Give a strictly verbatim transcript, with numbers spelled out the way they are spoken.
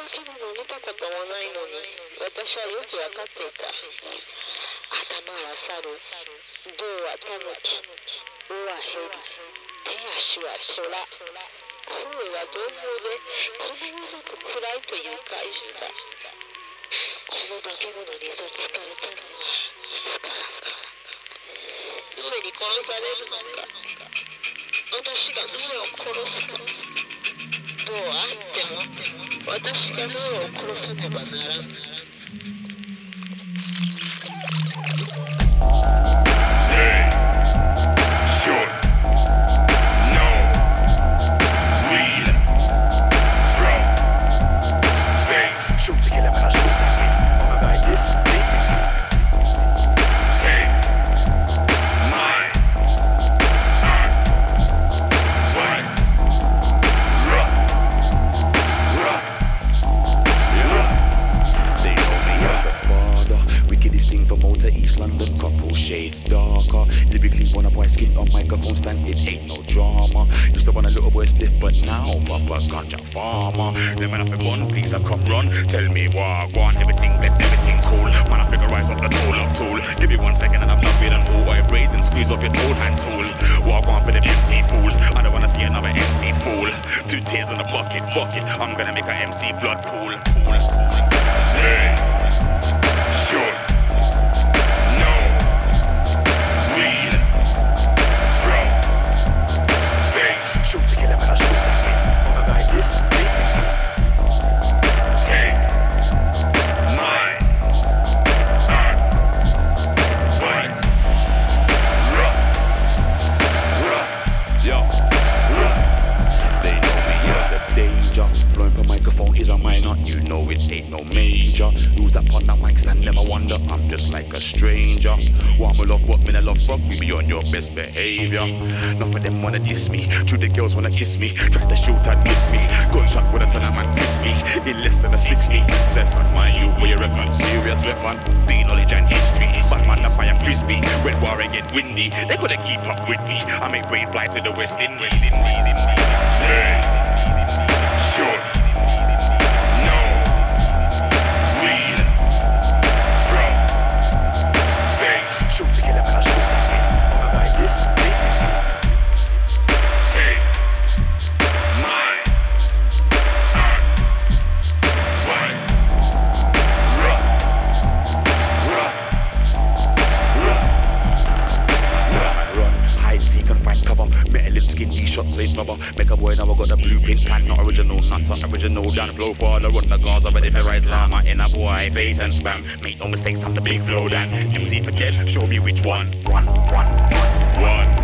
生ものを見たこともないのに、私はよくわかっていた。頭は猿、胴はタヌキ、尾はヘビ、手足は虎、声は獰猛で、この上なく暗いという怪獣だ。この化け物に取りつかれたのは、いつからか。どれに殺されるのか。私がどれを殺すか。どうあっても、私がどれを殺さねばならん。 Shades darker, lyrically wanna boy skin on microphone stand, it ain't no drama. Used to want a little boy stiff, but now I'm a ganja farmer. Then man I feel one piece I come run, tell me what I want, everything blessed, everything cool. Man I figure rise up the tool up tool. Give me one second and I'm done with an all white braids and squeeze off your toe hand tool. Walk on for them M C fools, I don't wanna see another M C fool. Two tears in the bucket, fuck it, I'm gonna make a M C blood pool. Hey, sure. You know it ain't no major. Who's that on that mic stand? Them I wonder. I'm just like a stranger. Want me love, but me I love fuck me. Be on your best behavior. None of them wanna diss me. True, the girls wanna kiss me. Try to shoot and miss me. Gunshot with a ton of man diss me. In less than a sixty. Set on my you where you reckon. Serious weapon. The knowledge and history. But man, the fire frisbee. When war and get windy, they couldn't keep up with me. I make brave fly to the West Indies. Hey, sure. Shots ain't rubber. Make a boy now I got the blueprint plan. Not original, not original. Down the flow for the run the Gaza. But if I rise llama in a boy face and spam. Make no mistakes, I'm the big flow dan. M C forget, show me which one. One, one, one, one.